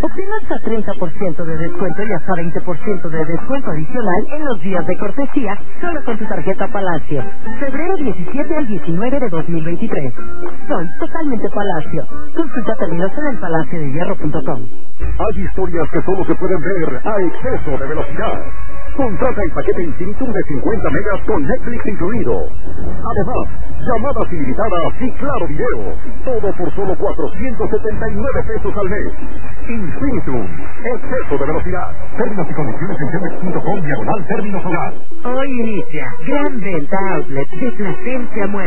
Obtén hasta 30% de descuento y hasta 20% de descuento adicional en los días de cortesía solo con tu tarjeta Palacio. Febrero 17 al 19 de 2023. Soy totalmente Palacio. Consulta términos en elpalaciodehierro.com. Hay historias que solo se pueden ver a exceso de velocidad. Contrata el paquete Infinitum de 50 megas con Netflix incluido. Además, llamadas ilimitadas y claro video. Todo por solo 479 pesos al mes. Infinitum, exceso de velocidad. Términos y condiciones en cemex.com/términos hogar. Hoy inicia Gran Venta Outlet de Plasencia Muebles.